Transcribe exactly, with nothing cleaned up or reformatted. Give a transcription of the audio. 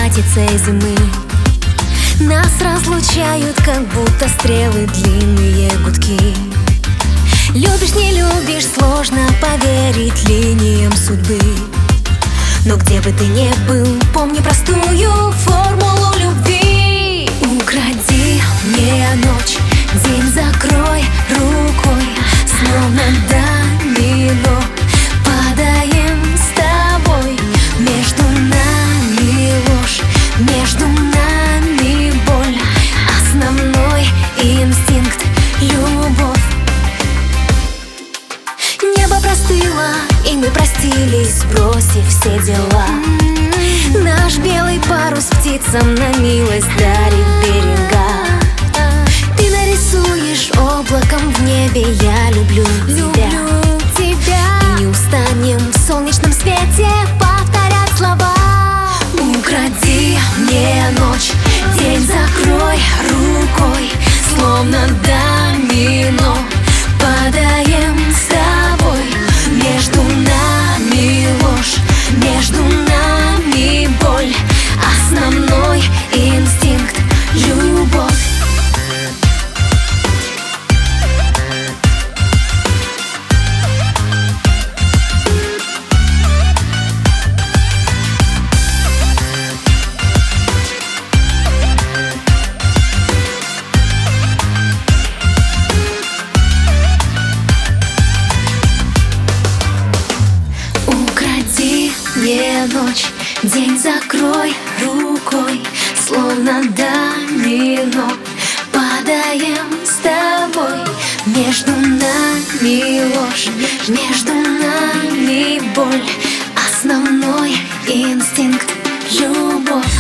каракатица зимы. Нас разлучают, как будто стрелы, длинные гудки. Любишь, не любишь, сложно поверить линиям судьбы. Но где бы ты ни был, помни простую формулу любви. Укради мне ночь, день закрой рукой, словно домино падаем с тобой. Между нами ложь, между нами боль, основной инстинкт — любовь. Небо простыло, и мы простились, бросив все дела. Наш белый парус птицам на милость дарит берега. Ты нарисуешь облаком в небе, я люблю тебя. Люблю тебя. И не устанем в солнечном свете повторять слова. Укради мне ночь, день закрой рукой, словно домино падаем с тобой. Между нами ложь, между нами боль, основной инстинкт — любовь. Мне ночь, день закрой рукой, словно домино падаем с тобой. Между нами ложь, между нами боль, основной инстинкт — любовь.